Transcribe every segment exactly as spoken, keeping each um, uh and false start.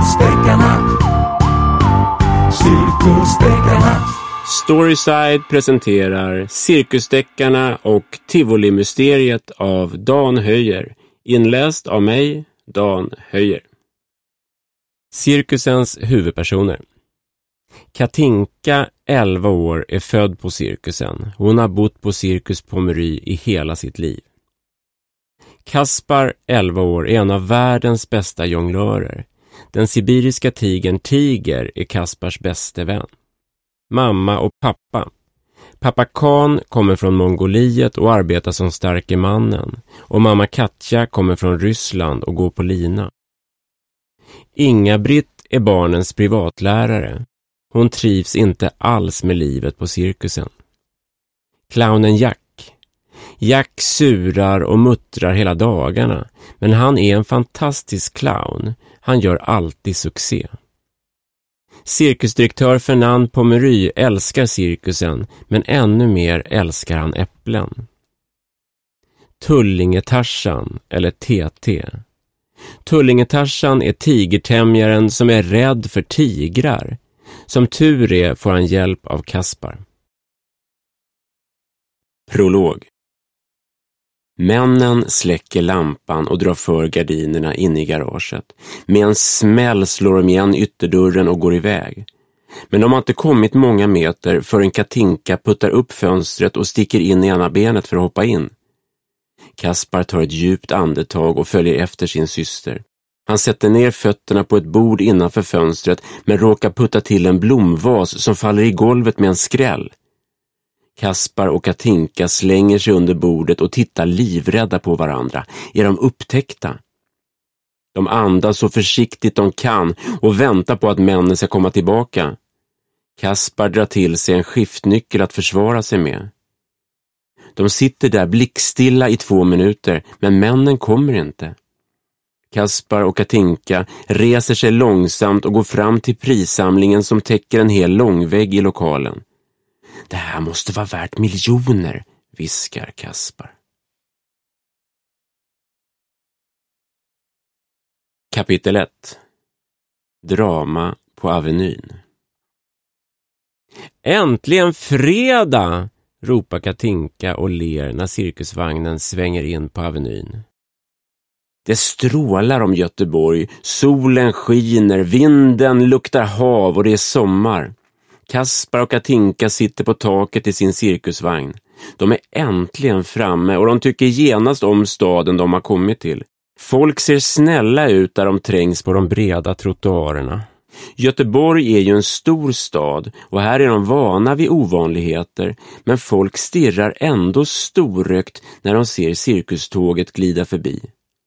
Cirkusdeckarna. Cirkusdeckarna. Storyside presenterar Cirkusdeckarna och Tivoli-mysteriet av Dan Höjer. Inläst av mig, Dan Höjer. Cirkusens huvudpersoner. Katinka, elva år, är född på cirkusen. Hon har bott på Cirkus Pommery i hela sitt liv. Kaspar, elva år, är en av världens bästa jonglörer. Den sibiriska tigern Tiger är Kaspars bäste vän. Mamma och pappa. Pappa Khan kommer från Mongoliet och arbetar som starke mannen. Och mamma Katja kommer från Ryssland och går på lina. Inga-Britt är barnens privatlärare. Hon trivs inte alls med livet på cirkusen. Clownen Jack. Jack surar och muttrar hela dagarna, men han är en fantastisk clown. Han gör alltid succé. Cirkusdirektör Fernand Pommery älskar cirkusen, men ännu mer älskar han äpplen. Tullingetarsan, eller T T. Tullingetarsan är tigertämjaren som är rädd för tigrar. Som tur är får han hjälp av Kaspar. Prolog. Männen släcker lampan och drar för gardinerna in i garaget. Med en smäll slår de igen ytterdörren och går iväg. Men de har inte kommit många meter förrän Katinka puttar upp fönstret och sticker in i ena benet för att hoppa in. Kaspar tar ett djupt andetag och följer efter sin syster. Han sätter ner fötterna på ett bord innanför fönstret men råkar putta till en blomvas som faller i golvet med en skräll. Kaspar och Katinka slänger sig under bordet och tittar livrädda på varandra. Är de upptäckta? De andas så försiktigt de kan och väntar på att männen ska komma tillbaka. Kaspar drar till sig en skiftnyckel att försvara sig med. De sitter där blickstilla i två minuter, men männen kommer inte. Kaspar och Katinka reser sig långsamt och går fram till prissamlingen som täcker en hel långvägg i lokalen. Det här måste vara värt miljoner, viskar Kaspar. Kapitel ett. Drama på Avenyn. Äntligen fredag, ropar Katinka och ler när cirkusvagnen svänger in på Avenyn. Det strålar om Göteborg, solen skiner, vinden luktar hav och det är sommar. Kaspar och Katinka sitter på taket i sin cirkusvagn. De är äntligen framme och de tycker genast om staden de har kommit till. Folk ser snälla ut där de trängs på de breda trottoarerna. Göteborg är ju en stor stad och här är de vana vid ovanligheter, men folk stirrar ändå storögt när de ser cirkuståget glida förbi.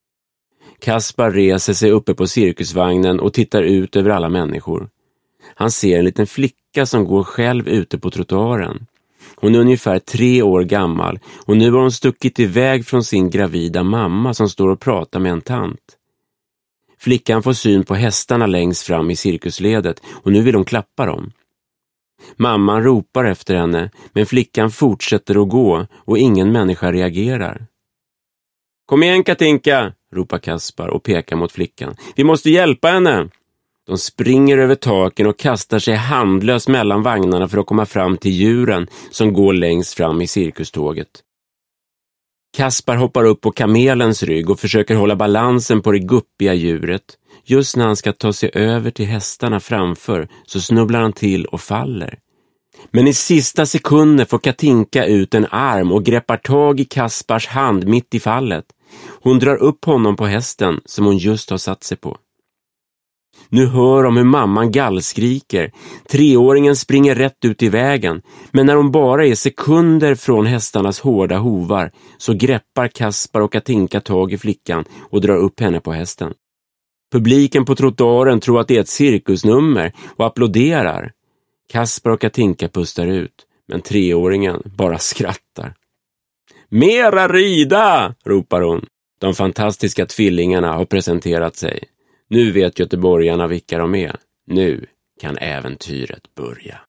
Kaspar reser sig uppe på cirkusvagnen och tittar ut över alla människor. Han ser en liten flicka som går själv ute på trottoaren. Hon är ungefär tre år gammal och nu har hon stuckit iväg från sin gravida mamma som står och pratar med en tant. Flickan får syn på hästarna längst fram i cirkusledet och nu vill hon klappa dem. Mamman ropar efter henne, men flickan fortsätter att gå och ingen människa reagerar. Kom igen Katinka, ropar Kaspar och pekar mot flickan. Vi måste hjälpa henne! De springer över taken och kastar sig handlöst mellan vagnarna för att komma fram till djuren som går längst fram i cirkuståget. Kaspar hoppar upp på kamelens rygg och försöker hålla balansen på det guppiga djuret. Just när han ska ta sig över till hästarna framför så snubblar han till och faller. Men i sista sekunden får Katinka ut en arm och greppar tag i Kaspars hand mitt i fallet. Hon drar upp honom på hästen som hon just har satt sig på. Nu hör de hur mamman gallskriker. Treåringen springer rätt ut i vägen. Men när hon bara är sekunder från hästarnas hårda hovar så greppar Kaspar och Katinka tag i flickan och drar upp henne på hästen. Publiken på trottoaren tror att det är ett cirkusnummer och applåderar. Kaspar och Katinka pustar ut, men treåringen bara skrattar. Mera rida, ropar hon. De fantastiska tvillingarna har presenterat sig. Nu vet göteborgarna vilka de är. Nu kan äventyret börja.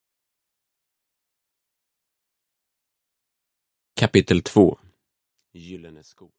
Kapitel två. Gyllene skor.